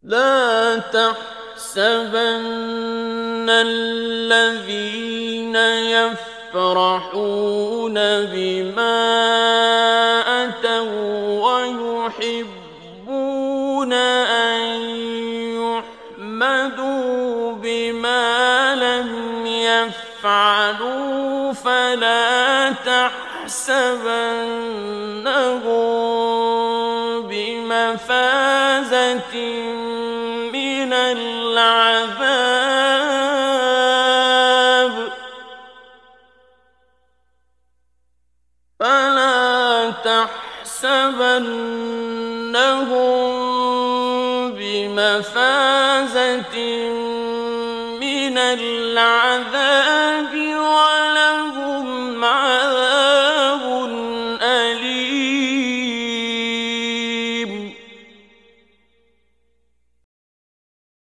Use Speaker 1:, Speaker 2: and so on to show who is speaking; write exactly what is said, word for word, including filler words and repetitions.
Speaker 1: لا تحسبن الذين يفرحون بما أتوا ويحبون أن يحمدوا بما لم يفعلوا فلا تحسبنهم بمفازة من العذاب فلا تحسبنهم بمفازة من العذاب